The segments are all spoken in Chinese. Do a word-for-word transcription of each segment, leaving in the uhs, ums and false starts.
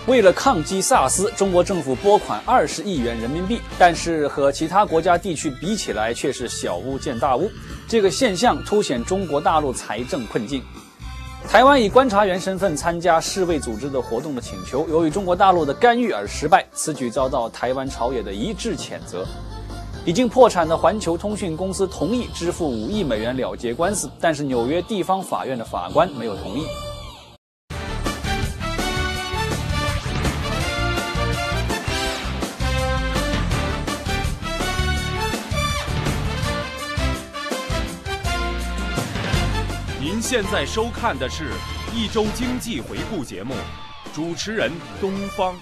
为了抗击萨斯，中国政府拨款二十亿元人民币，但是和其他国家地区比起来，却是小巫见大巫。这个现象凸显中国大陆财政困境。台湾以观察员身份参加世卫组织的活动的请求，由于中国大陆的干预而失败，此举遭到台湾朝野的一致谴责。已经破产的环球通讯公司同意支付五亿美元了结官司，但是纽约地方法院的法官没有同意。 您现在收看的是一周经济回顾节目，主持人东方。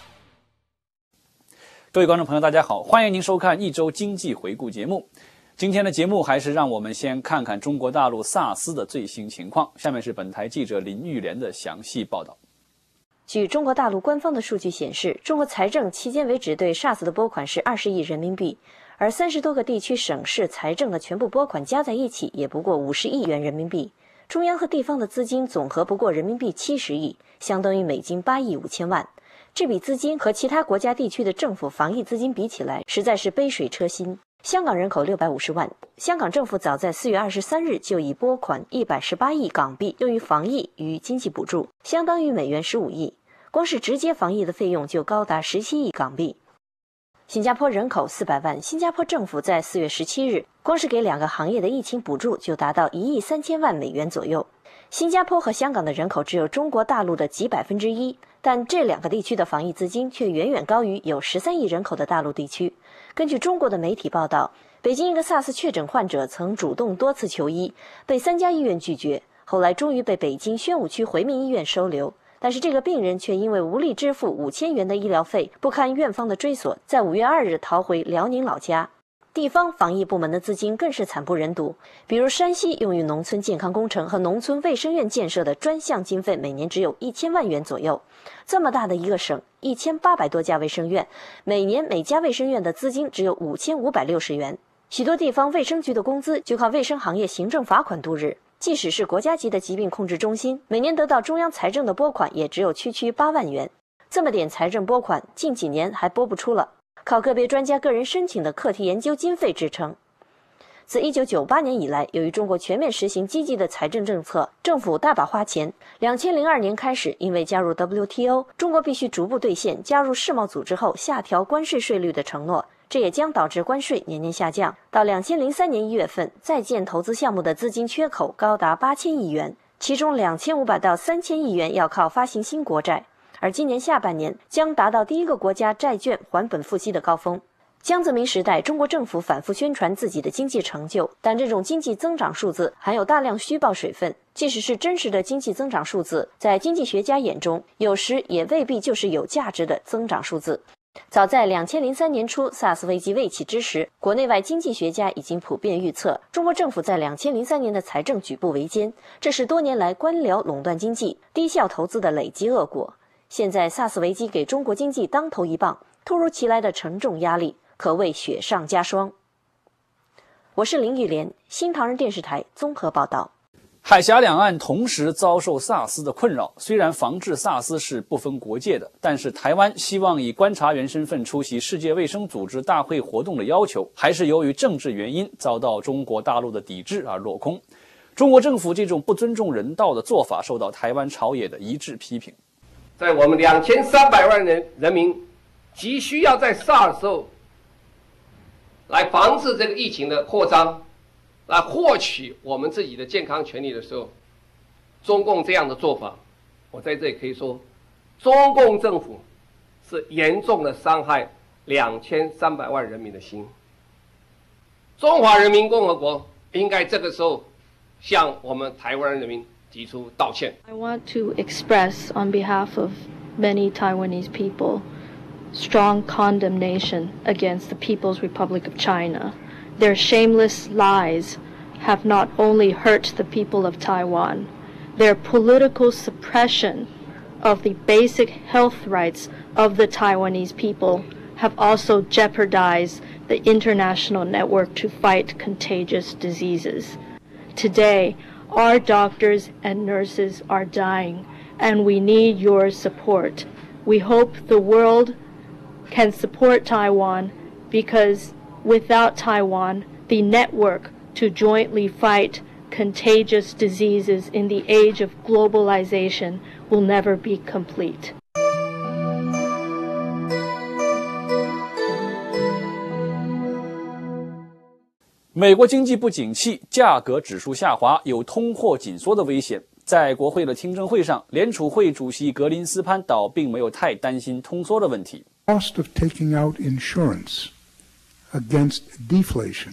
各位观众朋友大家好，欢迎您收看一周经济回顾节目。今天的节目还是让我们先看看中国大陆萨斯的最新情况，下面是本台记者林玉莲的详细报道。 据中国大陆官方的数据显示，中国财政迄今为止对 SARS 的拨款是二十亿人民币，而三十多个地区省市财政的全部拨款加在一起也不过五十亿元人民币，中央和地方的资金总和不过人民币七十亿，相当于美金八亿五千万。这笔资金和其他国家地区的政府防疫资金比起来，实在是杯水车薪。香港人口六百五十万，香港政府早在四月二十三日就已拨款一百十八亿港币用于防疫与经济补助，相当于美元十五亿，光是直接防疫的费用就高达十七亿港币。新加坡人口四百万，新加坡政府在四月十七日光是给两个行业的疫情补助就达到一亿三千万美元左右。新加坡和香港的人口只有中国大陆的几百分之一，但这两个地区的防疫资金却远远高于有十三亿人口的大陆地区。根据中国的媒体报道，北京一个 SARS 确诊患者曾主动多次求医，被三家医院拒绝，后来终于被北京宣武区回民医院收留。但是这个病人却因为无力支付五千元的医疗费，不堪院方的追索，在五月二日逃回辽宁老家。地方防疫部门的资金更是惨不忍睹，比如山西用于农村健康工程和农村卫生院建设的专项经费每年只有一千万元左右。这么大的一个省，一千八百多家卫生院，每年每家卫生院的资金只有五千五百六十元。许多地方卫生局的工资就靠卫生行业行政罚款度日，即使是国家级的疾病控制中心，每年得到中央财政的拨款也只有区区八万元。这么点财政拨款，近几年还拨不出了，靠个别专家个人申请的课题研究经费支撑。自一九九八年以来，由于中国全面实行积极的财政政策，政府大把花钱。两千零二年开始，因为加入 W T O， 中国必须逐步兑现加入世贸组织后下调关税税率的承诺，这也将导致关税年年下降。到两千零三年一月份，在建投资项目的资金缺口高达八千亿元，其中两千五百到三千亿元要靠发行新国债。而今年下半年将达到第一个国家债券还本付息的高峰。江泽民时代，中国政府反复宣传自己的经济成就，但这种经济增长数字含有大量虚报水分，即使是真实的经济增长数字，在经济学家眼中，有时也未必就是有价值的增长数字。早在两千零三年初 SARS 危机未起之时，国内外经济学家已经普遍预测，中国政府在两千零三年的财政举步维艰，这是多年来官僚垄断经济、低效投资的累积恶果。现在 SARS 危机给中国经济当头一棒，突如其来的沉重压力可谓雪上加霜。我是林玉莲，新唐人电视台综合报道。 海峡两岸同时遭受萨斯的困扰，虽然防治萨斯是不分国界的，但是台湾希望以观察员身份出席世界卫生组织大会活动的要求，还是由于政治原因遭到中国大陆的抵制而落空。中国政府这种不尊重人道的做法受到台湾朝野的一致批评。 在我们两千三百万人人民急需要在 SARS 时候来防止这个疫情的扩张，来获取我们自己的健康权利的时候，中共这样的做法，我在这里可以说，中共政府是严重的伤害两千三百万人民的心。中华人民共和国应该这个时候向我们台湾人民提出道歉。 I want to express on behalf of many Taiwanese people strong condemnation against the People's Republic of China. Their shameless lies have not only hurt the people of Taiwan, their political suppression of the basic health rights of the Taiwanese people have also jeopardized the international network to fight contagious diseases. Today, our doctors and nurses are dying, and we need your support. We hope the world can support Taiwan because without Taiwan, the network to jointly fight contagious diseases in the age of globalization will never be complete. 美国经济不景气，价格指数下滑，有通货紧缩的危险。在国会的听证会上，联储会主席格林斯潘倒并没有太担心通缩的问题。 Cost of taking out insurance against deflation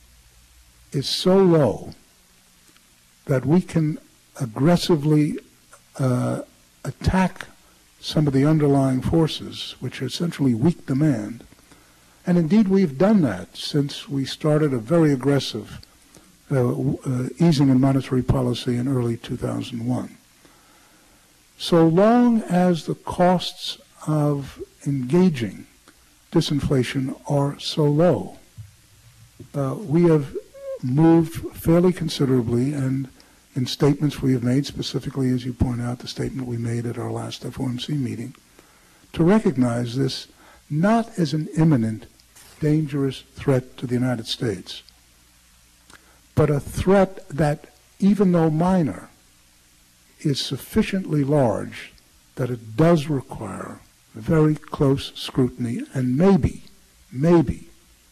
is so low that we can aggressively uh, attack some of the underlying forces, which are essentially weak demand. And indeed, we've done that since we started a very aggressive uh, uh, easing in monetary policy in early two thousand one. So long as the costs of engaging disinflation are so low, uh, we have moved fairly considerably, and in statements we have made, specifically, as you point out, the statement we made at our last F O M C meeting, to recognize this not as an imminent, dangerous threat to the United States, but a threat that, even though minor, is sufficiently large that it does require very close scrutiny and maybe, maybe,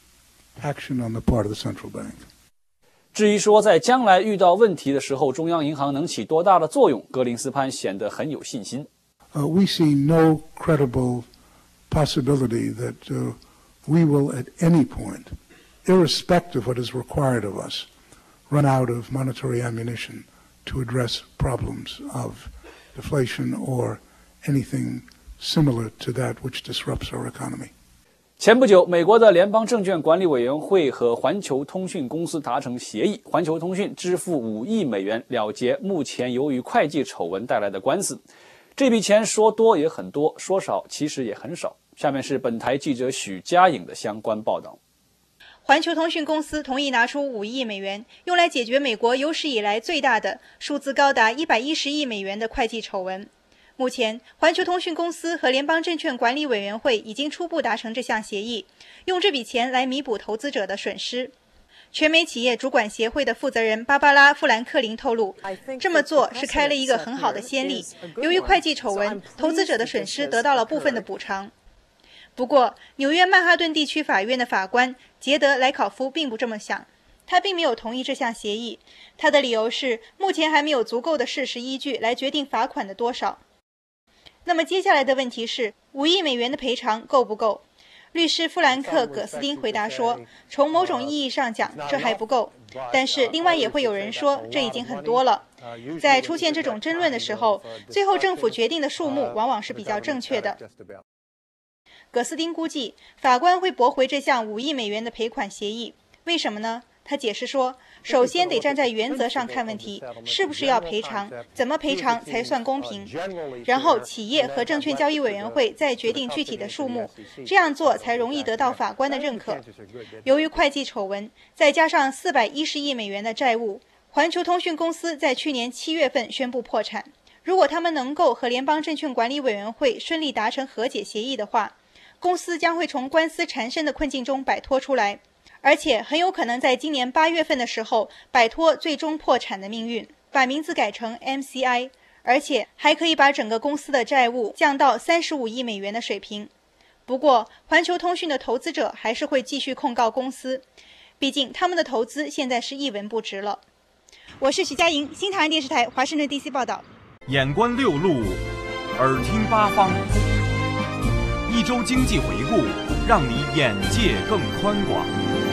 action on the part of the central bank. 至于说在将来遇到问题的时候，中央银行能起多大的作用，格林斯潘显得很有信心。 Uh, we see no credible possibility that uh, we will at any point, irrespective of what is required of us, run out of monetary ammunition to address problems of deflation or anything similar to that which disrupts our economy. 前不久，美国的联邦证券管理委员会和环球通讯公司达成协议，环球通讯支付五亿美元了结目前由于会计丑闻带来的官司。这笔钱说多也很多，说少其实也很少。下面是本台记者许佳颖的相关报道。 环球通讯公司同意拿出五亿美元，用来解决美国有史以来最大的数字高达一百一十亿美元的会计丑闻。目前，环球通讯公司和联邦证券管理委员会已经初步达成这项协议，用这笔钱来弥补投资者的损失。全美企业主管协会的负责人芭芭拉·富兰克林透露，这么做是开了一个很好的先例。由于会计丑闻，投资者的损失得到了部分的补偿。不过，纽约曼哈顿地区法院的法官杰德·莱考夫并不这么想，他并没有同意这项协议。他的理由是，目前还没有足够的事实依据来决定罚款的多少。那么接下来的问题是，五亿美元的赔偿够不够？律师弗兰克·葛斯丁回答说，从某种意义上讲，这还不够。但是另外也会有人说，这已经很多了。在出现这种争论的时候，最后政府决定的数目往往是比较正确的。葛斯丁估计，法官会驳回这项五亿美元的赔款协议。为什么呢？他解释说，首先得站在原则上看问题，是不是要赔偿，怎么赔偿才算公平，然后企业和证券交易委员会再决定具体的数目，这样做才容易得到法官的认可。由于会计丑闻，再加上四百一十亿美元的债务，环球通讯公司在去年七月份宣布破产。如果他们能够和联邦证券管理委员会顺利达成和解协议的话，公司将会从官司缠身的困境中摆脱出来，而且很有可能在今年八月份的时候摆脱最终破产的命运，把名字改成 M C I， 而且还可以把整个公司的债务降到三十五亿美元的水平。不过，环球通讯的投资者还是会继续控告公司，毕竟他们的投资现在是一文不值了。我是许佳莹，新唐人电视台华盛顿 D C 报道。 眼观六路，耳听八方，一周经济回顾，让你眼界更宽广。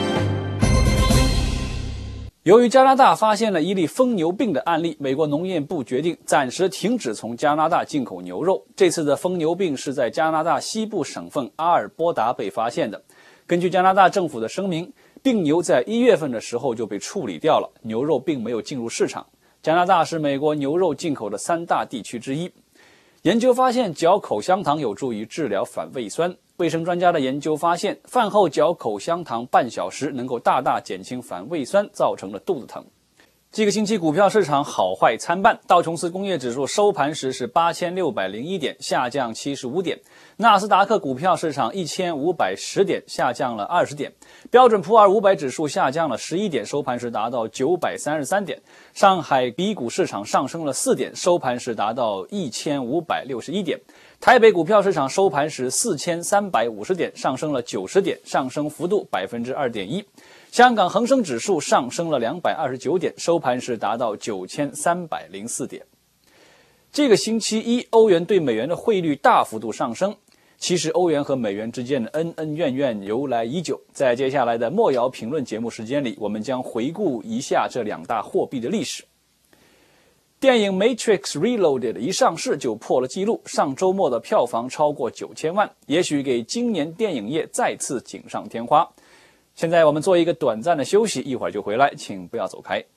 由于加拿大发现了一例疯牛病的案例，美国农业部决定暂时停止从加拿大进口牛肉。这次的疯牛病是在加拿大西部省份阿尔伯达被发现的。根据加拿大政府的声明，病牛在一月份的时候就被处理掉了，牛肉并没有进入市场。加拿大是美国牛肉进口的三大地区之一。研究发现，嚼口香糖有助于治疗反胃酸。卫生专家的研究发现，饭后嚼口香糖半小时能够大大减轻反胃酸造成的肚子疼。 这个星期股票市场好坏参半，道琼斯工业指数收盘时是八千六百零一点，下降七十五点；纳斯达克股票市场一千五百十点，下降了二十点；标准普尔五百指数下降了十一点，收盘时达到九百三十三点；上海 B 股市场上升了四点，收盘时达到一千五百六十一点；台北股票市场收盘时四千三百五十点，上升了九十点，上升幅度百分之二点一。香港恒生指数上升了两百二十九点，收盘时达到九千三百零四点。这个星期一，欧元对美元的汇率大幅度上升。其实欧元和美元之间的恩恩怨怨由来已久，在接下来的莫瑶评论节目时间里，我们将回顾一下这两大货币的历史。电影《Matrix Reloaded》一上市就破了纪录，上周末的票房超过九千万，也许给今年电影业再次锦上添花。现在我们做一个短暂的休息，一会儿就回来，请不要走开。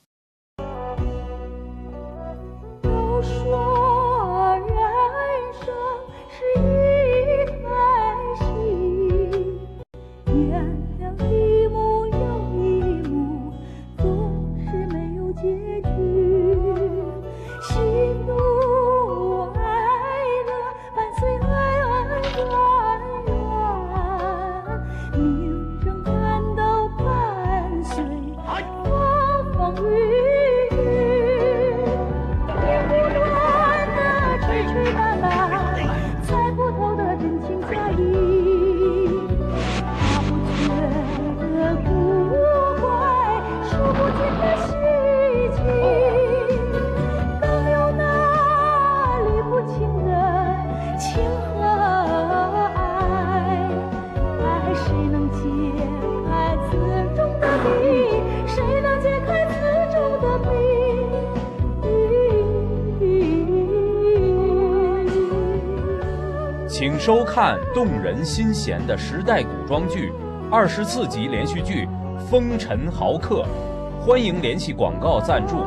都说人生是一台戏，演了一幕又一幕，总是没有结局。喜怒哀乐伴随爱恩怨怨，名声感到伴随风风雨雨，你不断的吹吹打打，猜不透的真情假意，他不觉得古怪，说不尽的稀奇，更有那理不清的情和爱，爱谁能解开此中的谜？谁能解开此中的谜？ 请收看动人心弦的时代古装剧二十四集连续剧《风尘豪客》，欢迎联系广告赞助。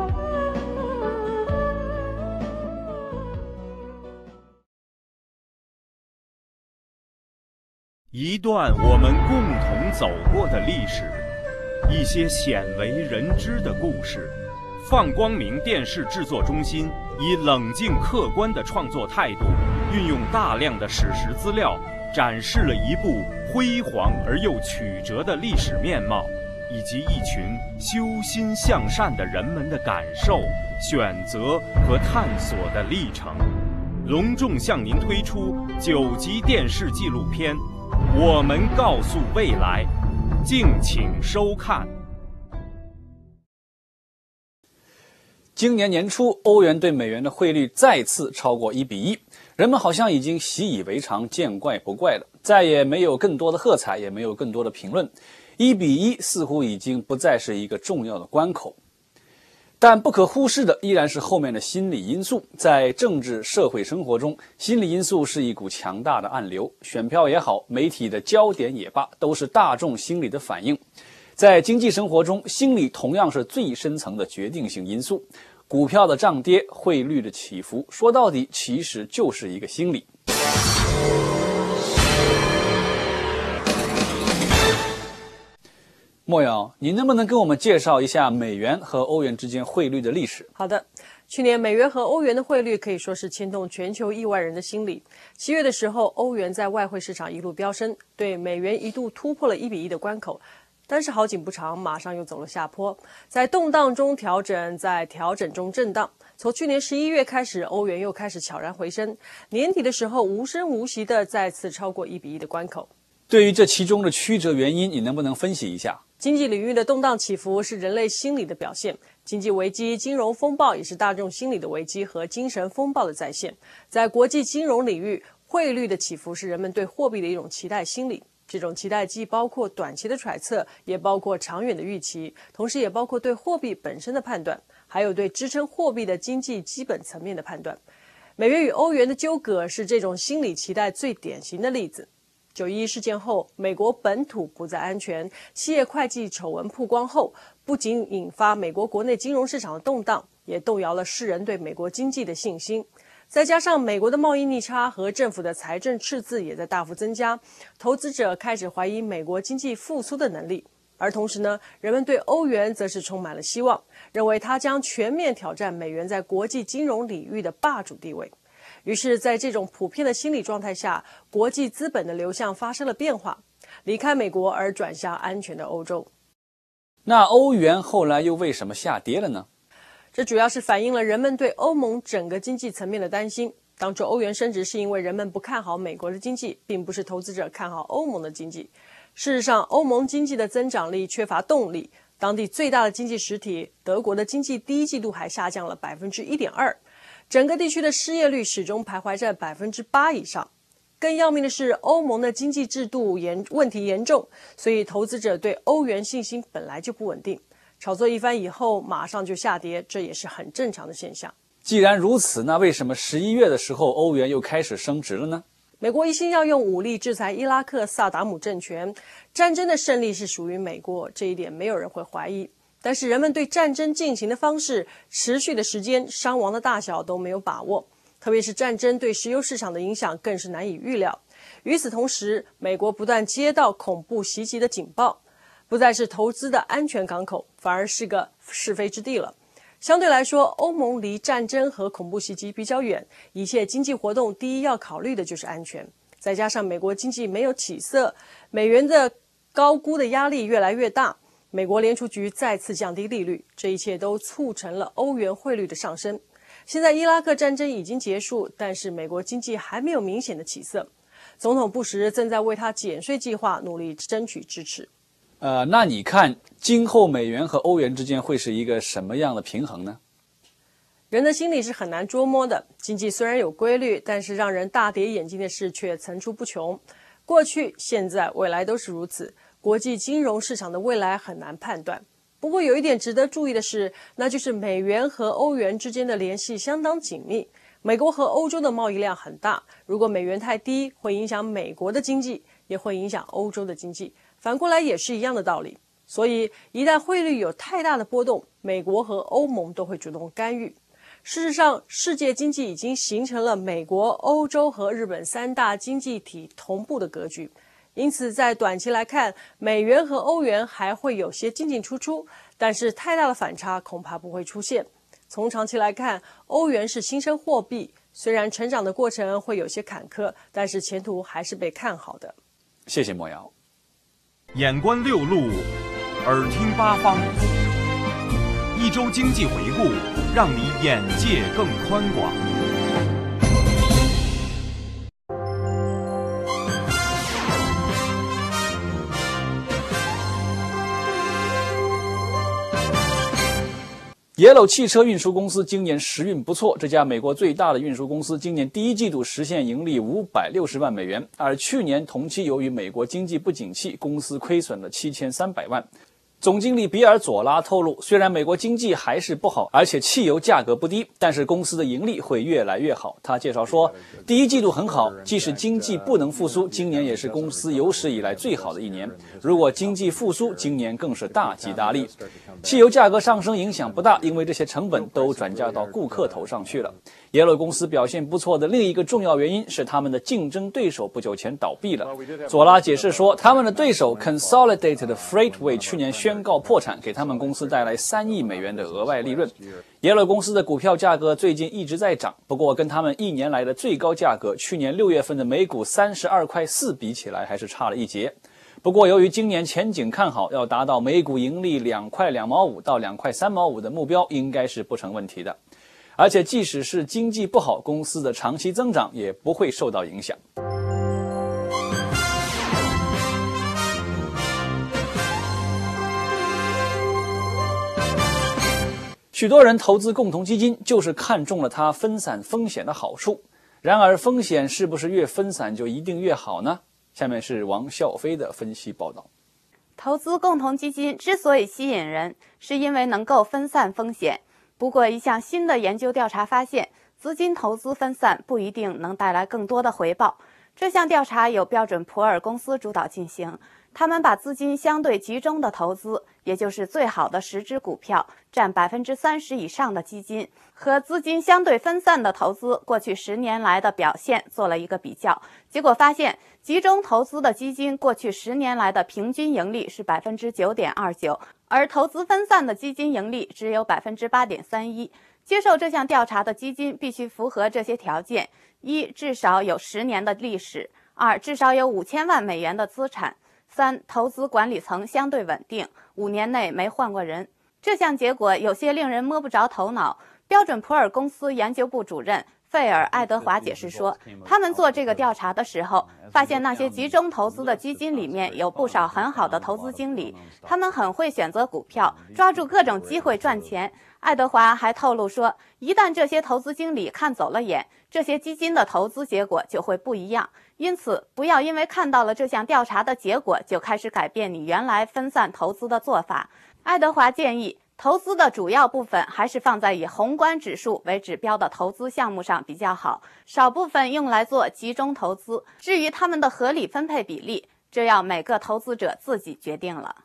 一段我们共同走过的历史，一些鲜为人知的故事。放光明电视制作中心以冷静客观的创作态度，运用大量的史实资料，展示了一部辉煌而又曲折的历史面貌，以及一群修心向善的人们的感受、选择和探索的历程。隆重向您推出九集电视纪录片《我们告诉未来》，敬请收看。 今年年初，欧元对美元的汇率再次超过一比一，人们好像已经习以为常，见怪不怪了，再也没有更多的喝彩，也没有更多的评论。一比一似乎已经不再是一个重要的关口，但不可忽视的依然是后面的心理因素。在政治社会生活中，心理因素是一股强大的暗流，选票也好，媒体的焦点也罢，都是大众心理的反应。在经济生活中，心理同样是最深层的决定性因素。股票的涨跌，汇率的起伏，说到底其实就是一个心理。莫瑶，你能不能跟我们介绍一下美元和欧元之间汇率的历史？ 好的，去年美元和欧元的汇率可以说是牵动全球亿万人的心理。七月的时候，欧元在外汇市场一路飙升，对美元一度突破了一比一的关口。但是好景不长，马上又走了下坡，在动荡中调整，在调整中震荡。从去年十一月开始，欧元又开始悄然回升，年底的时候无声无息地再次超过一比一的关口。 对于这其中的曲折原因，你能不能分析一下？ 经济领域的动荡起伏是人类心理的表现，经济危机、金融风暴也是大众心理的危机和精神风暴的再现。在国际金融领域，汇率的起伏是人们对货币的一种期待心理。这种期待既包括短期的揣测，也包括长远的预期，同时也包括对货币本身的判断，还有对支撑货币的经济基本层面的判断。美元与欧元的纠葛是这种心理期待最典型的例子。九一一事件后，美国本土不再安全，企业会计丑闻曝光后，不仅引发美国国内金融市场的动荡，也动摇了世人对美国经济的信心。再加上美国的贸易逆差和政府的财政赤字也在大幅增加，投资者开始怀疑美国经济复苏的能力。 而同时呢，人们对欧元则是充满了希望，认为它将全面挑战美元在国际金融领域的霸主地位。于是，在这种普遍的心理状态下，国际资本的流向发生了变化，离开美国而转向安全的欧洲。 那欧元后来又为什么下跌了呢？ 这主要是反映了人们对欧盟整个经济层面的担心。当初欧元升值是因为人们不看好美国的经济，并不是投资者看好欧盟的经济。事实上，欧盟经济的增长力缺乏动力，当地最大的经济实体德国的经济第一季度还下降了 百分之一点二， 整个地区的失业率始终徘徊在 百分之八 以上。更要命的是，欧盟的经济制度严问题严重，所以投资者对欧元信心本来就不稳定，炒作一番以后马上就下跌，这也是很正常的现象。 既然如此，那为什么十一月的时候欧元又开始升值了呢？ 美国一心要用武力制裁伊拉克萨达姆政权，战争的胜利是属于美国，这一点没有人会怀疑。但是人们对战争进行的方式、持续的时间、伤亡的大小都没有把握，特别是战争对石油市场的影响更是难以预料。与此同时，美国不断接到恐怖袭击的警报，不再是投资的安全港口，反而是个是非之地了。相对来说，欧盟离战争和恐怖袭击比较远，一切经济活动第一要考虑的就是安全。再加上美国经济没有起色，美元的高估的压力越来越大，美国联储局再次降低利率，这一切都促成了欧元汇率的上升。现在伊拉克战争已经结束，但是美国经济还没有明显的起色，总统布什正在为他减税计划努力争取支持。 呃，那你看今后美元和欧元之间会是一个什么样的平衡呢？ 人的心理是很难捉摸的，经济虽然有规律，但是让人大跌眼镜的事却层出不穷。过去、现在、未来都是如此，国际金融市场的未来很难判断。不过有一点值得注意的是，那就是美元和欧元之间的联系相当紧密。美国和欧洲的贸易量很大，如果美元太低，会影响美国的经济，也会影响欧洲的经济。反过来也是一样的道理，所以一旦汇率有太大的波动，美国和欧盟都会主动干预。事实上，世界经济已经形成了美国、欧洲和日本三大经济体同步的格局，因此在短期来看，美元和欧元还会有些进进出出，但是太大的反差恐怕不会出现。从长期来看，欧元是新生货币，虽然成长的过程会有些坎坷，但是前途还是被看好的。 谢谢莫瑶。 眼观六路，耳听八方，一周经济回顾，让你眼界更宽广。 耶鲁汽车运输公司今年时运不错，这家美国最大的运输公司今年第一季度实现盈利五百六十万美元，而去年同期由于美国经济不景气，公司亏损了七千三百万。总经理比尔·佐拉透露，虽然美国经济还是不好，而且汽油价格不低，但是公司的盈利会越来越好。他介绍说，第一季度很好，即使经济不能复苏，今年也是公司有史以来最好的一年。如果经济复苏，今年更是大吉大利。汽油价格上升影响不大，因为这些成本都转嫁到顾客头上去了。耶鲁公司表现不错的另一个重要原因是他们的竞争对手不久前倒闭了。佐拉解释说，他们的对手 Consolidated Freightway 去年宣告破产，给他们公司带来三亿美元的额外利润。耶鲁公司的股票价格最近一直在涨，不过跟他们一年来的最高价格去年六月份的每股三十二块四比起来，还是差了一截。不过由于今年前景看好，要达到每股盈利两块两毛五到两块三毛五的目标，应该是不成问题的。而且即使是经济不好，公司的长期增长也不会受到影响。许多人投资共同基金，就是看中了它分散风险的好处。然而，风险是不是越分散就一定越好呢？下面是王笑飞的分析报道。 投资共同基金之所以吸引人，是因为能够分散风险。不过，一项新的研究调查发现，资金投资分散不一定能带来更多的回报。这项调查由标准普尔公司主导进行， 他们把资金相对集中的投资，也就是最好的十只股票占百分之三十以上的基金，和资金相对分散的投资过去十年来的表现做了一个比较，结果发现集中投资的基金过去十年来的平均盈利是百分之九点二九，而投资分散的基金盈利只有百分之八点三一。接受这项调查的基金必须符合这些条件：一、至少有十年的历史；二、至少有五千万美元的资产；三、投资管理层相对稳定，五年内没换过人。这项结果有些令人摸不着头脑。标准普尔公司研究部主任费尔·爱德华解释说，他们做这个调查的时候，发现那些集中投资的基金里面有不少很好的投资经理，他们很会选择股票，抓住各种机会赚钱。爱德华还透露说，一旦这些投资经理看走了眼，这些基金的投资结果就会不一样。因此，不要因为看到了这项调查的结果就开始改变你原来分散投资的做法。爱德华建议，投资的主要部分还是放在以宏观指数为指标的投资项目上比较好，少部分用来做集中投资。至于他们的合理分配比例，这要每个投资者自己决定了。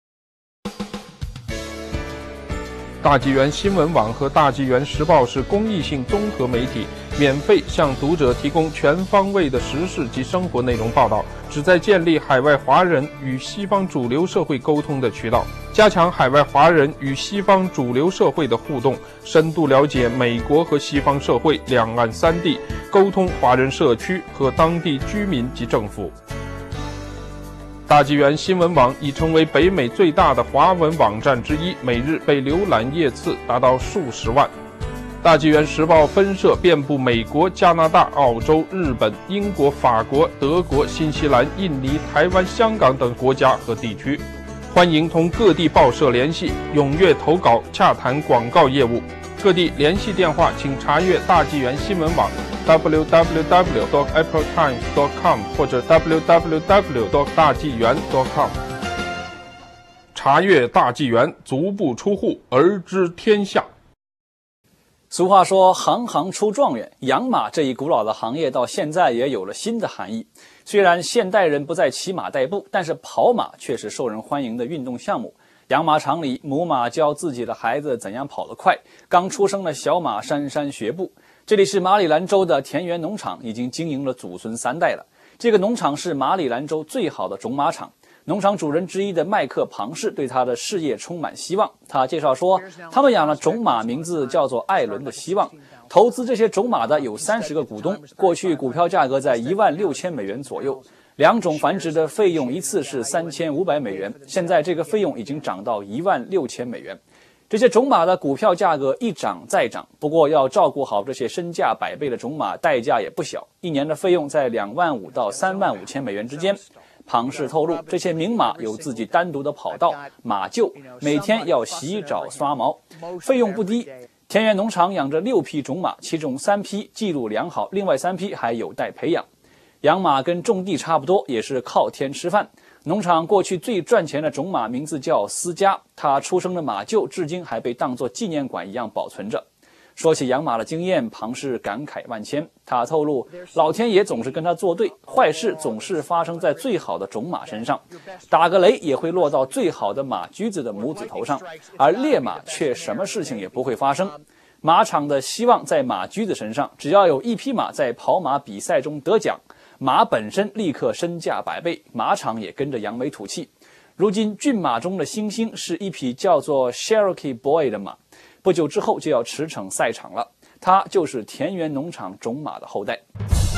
大纪元新闻网和大纪元时报是公益性综合媒体，免费向读者提供全方位的时事及生活内容报道，旨在建立海外华人与西方主流社会沟通的渠道，加强海外华人与西方主流社会的互动，深度了解美国和西方社会、两岸三地，沟通华人社区和当地居民及政府。大纪元新闻网已成为北美最大的华文网站之一，每日被浏览页次达到数十万。大纪元时报分社遍布美国、加拿大、澳洲、日本、英国、法国、德国、新西兰、印尼、台湾、香港等国家和地区。欢迎同各地报社联系，踊跃投稿，洽谈广告业务。各地联系电话请查阅大纪元新闻网 double-u double-u double-u dot apple times dot com 或者 double-u double-u double-u dot 大纪元 dot com。 查阅大纪元，足不出户而知天下。 俗话说行行出状元，养马这一古老的行业到现在也有了新的含义。虽然现代人不再骑马代步，但是跑马却是受人欢迎的运动项目。养马场里，母马教自己的孩子怎样跑得快，刚出生的小马姗姗学步。这里是马里兰州的田园农场，已经经营了祖孙三代了。这个农场是马里兰州最好的种马场。农场主人之一的麦克庞氏对他的事业充满希望。他介绍说，他们养了种马，名字叫做艾伦的希望。投资这些种马的有三十个股东，过去股票价格在一万六千美元左右。两种繁殖的费用一次是三千五百美元，现在这个费用已经涨到一万六千美元。这些种马的股票价格一涨再涨，不过要照顾好这些身价百倍的种马，代价也不小，一年的费用在两万五到三万五千美元之间。庞氏透露，这些名马有自己单独的跑道、马厩，每天要洗澡刷毛，费用不低。田园农场养着六匹种马，其中三匹记录良好，另外三匹还有待培养。养马跟种地差不多，也是靠天吃饭。农场过去最赚钱的种马名字叫思佳，它出生的马厩至今还被当作纪念馆一样保存着。说起养马的经验，庞氏感慨万千。他透露，老天爷总是跟他作对，坏事总是发生在最好的种马身上，打个雷也会落到最好的马驹子的母子头上，而烈马却什么事情也不会发生。马场的希望在马驹子身上，只要有一匹马在跑马比赛中得奖，马本身立刻身价百倍，马场也跟着扬眉吐气。如今骏马中的新星是一匹叫做 Cherokee Boy 的马，不久之后就要驰骋赛场了，它就是田园农场种马的后代。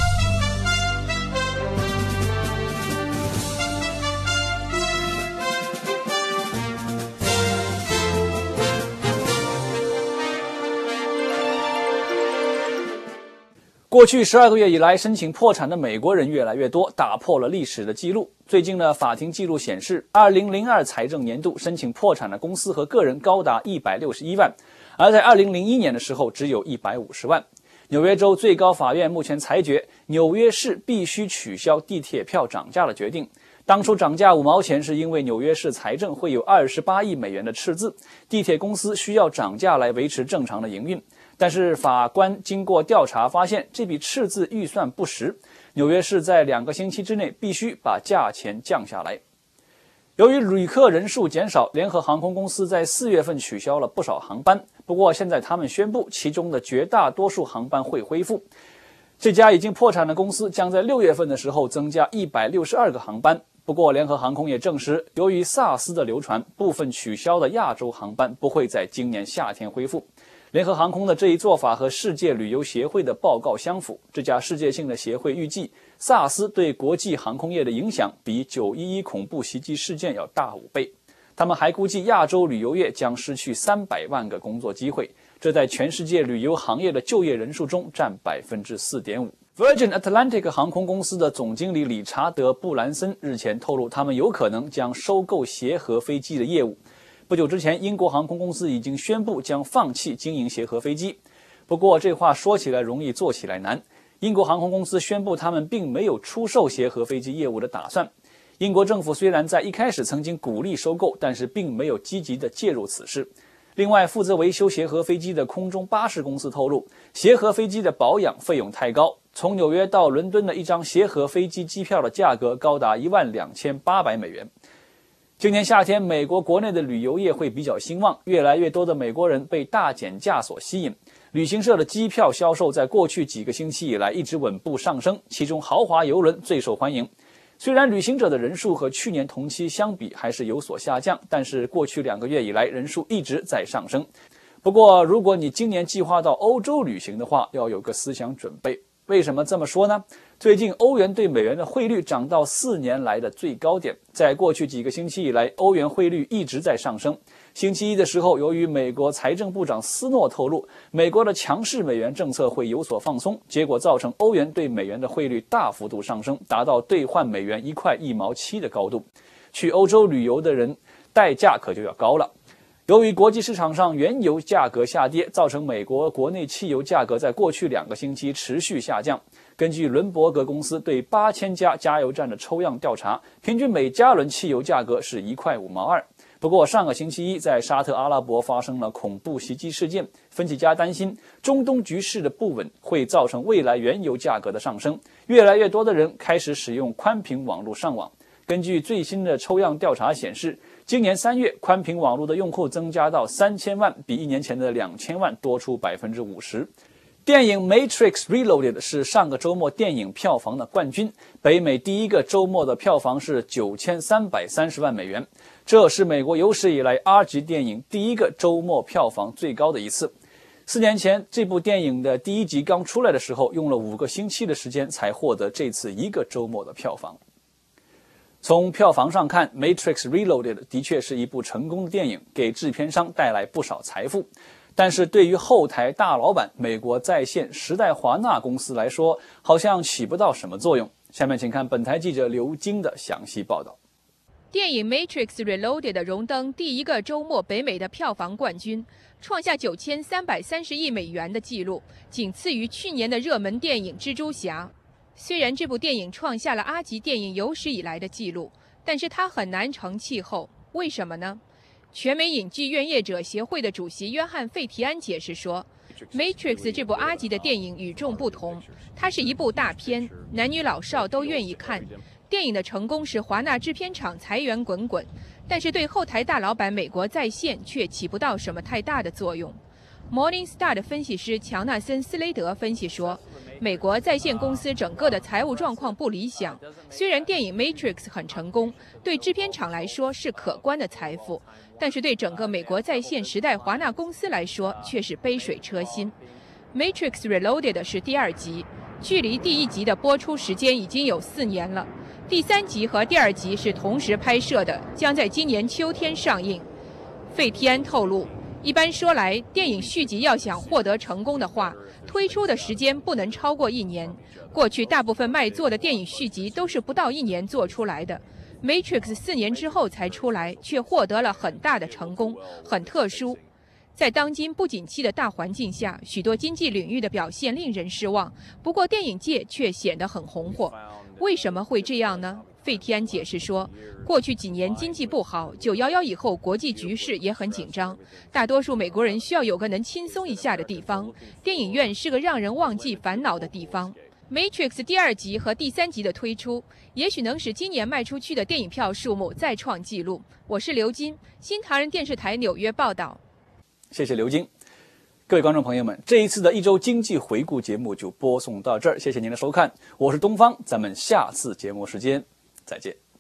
过去十二个月以来，申请破产的美国人越来越多，打破了历史的记录。最近呢，法庭记录显示，二零零二财政年度申请破产的公司和个人高达一百六十一万，而在二零零一年的时候只有一百五十万。纽约州最高法院目前裁决，纽约市必须取消地铁票涨价的决定。当初涨价五毛钱是因为纽约市财政会有二十八亿美元的赤字，地铁公司需要涨价来维持正常的营运。但是法官经过调查发现，这笔赤字预算不实，纽约市在两个星期之内必须把价钱降下来。 由于旅客人数减少，联合航空公司在四月份取消了不少航班。不过，现在他们宣布，其中的绝大多数航班会恢复。这家已经破产的公司将在六月份的时候增加一百六十二个航班。不过，联合航空也证实，由于 SARS 的流传，部分取消的亚洲航班不会在今年夏天恢复。联合航空的这一做法和世界旅游协会的报告相符。这家世界性的协会预计 ，SARS 对国际航空业的影响比九一一恐怖袭击事件要大五倍。他们还估计亚洲旅游业将失去三百万个工作机会，这在全世界旅游行业的就业人数中占 百分之四点五。Virgin Atlantic 航空公司的总经理理查德·布兰森日前透露，他们有可能将收购协和飞机的业务。不久之前，英国航空公司已经宣布将放弃经营协和飞机。不过，这话说起来容易，做起来难。英国航空公司宣布，他们并没有出售协和飞机业务的打算。英国政府虽然在一开始曾经鼓励收购，但是并没有积极的介入此事。另外，负责维修协和飞机的空中巴士公司透露，协和飞机的保养费用太高，从纽约到伦敦的一张协和飞机机票的价格高达一万两千八百美元。今年夏天，美国国内的旅游业会比较兴旺，越来越多的美国人被大减价所吸引。旅行社的机票销售在过去几个星期以来一直稳步上升，其中豪华邮轮最受欢迎。虽然旅行者的人数和去年同期相比还是有所下降，但是过去两个月以来人数一直在上升。不过，如果你今年计划到欧洲旅行的话，要有个思想准备。为什么这么说呢？最近欧元对美元的汇率涨到四年来的最高点，在过去几个星期以来，欧元汇率一直在上升。星期一的时候，由于美国财政部长斯诺透露，美国的强势美元政策会有所放松，结果造成欧元对美元的汇率大幅度上升，达到兑换美元一块一毛七的高度。去欧洲旅游的人代价可就要高了。由于国际市场上原油价格下跌，造成美国国内汽油价格在过去两个星期持续下降。根据伦伯格公司对八千家加油站的抽样调查，平均每加仑汽油价格是一块五毛二。不过上个星期一，在沙特阿拉伯发生了恐怖袭击事件，分析家担心中东局势的不稳会造成未来原油价格的上升，越来越多的人开始使用宽频网络上网。根据最新的抽样调查显示，今年三月宽频网络的用户增加到三千万，比一年前的两千万多出 百分之五十。电影《Matrix Reloaded》是上个周末电影票房的冠军，北美第一个周末的票房是九千三百三十万美元，这是美国有史以来 R 级电影第一个周末票房最高的一次。四年前，这部电影的第一集刚出来的时候，用了五个星期的时间才获得这次一个周末的票房。从票房上看，《Matrix Reloaded》的确是一部成功的电影，给制片商带来不少财富。但是对于后台大老板美国在线时代华纳公司来说，好像起不到什么作用。下面请看本台记者刘晶的详细报道。 电影《Matrix Reloaded》荣登第一个周末北美的票房冠军，创下九千三百三十亿美元的纪录，仅次于去年的热门电影《蜘蛛侠》。虽然这部电影创下了 R 级电影有史以来的纪录，但是它很难成气候。为什么呢？全美影剧院业者协会的主席约翰·费提安解释说，《Matrix》这部 R 级的电影与众不同，它是一部大片，男女老少都愿意看。电影的成功使华纳制片厂财源滚滚，但是对后台大老板美国在线却起不到什么太大的作用。Morningstar 的分析师乔纳森·斯雷德分析说，美国在线公司整个的财务状况不理想。虽然电影《Matrix》很成功，对制片厂来说是可观的财富，但是对整个美国在线时代华纳公司来说却是杯水车薪。《Matrix Reloaded》是第二集，距离第一集的播出时间已经有四年了。第三集和第二集是同时拍摄的，将在今年秋天上映。费提安透露，一般说来，电影续集要想获得成功的话，推出的时间不能超过一年。过去大部分卖座的电影续集都是不到一年做出来的， Matrix 四年之后才出来，却获得了很大的成功，很特殊。在当今不景气的大环境下，许多经济领域的表现令人失望，不过电影界却显得很红火。为什么会这样呢？费提安解释说，过去几年经济不好，九一一以后国际局势也很紧张，大多数美国人需要有个能轻松一下的地方，电影院是个让人忘记烦恼的地方。 Matrix 第二集和第三集的推出，也许能使今年卖出去的电影票数目再创纪录。我是刘金，新唐人电视台纽约报道。 谢谢刘金。各位观众朋友们，这一次的一周经济回顾节目就播送到这儿，谢谢您的收看，我是东方，咱们下次节目时间再见。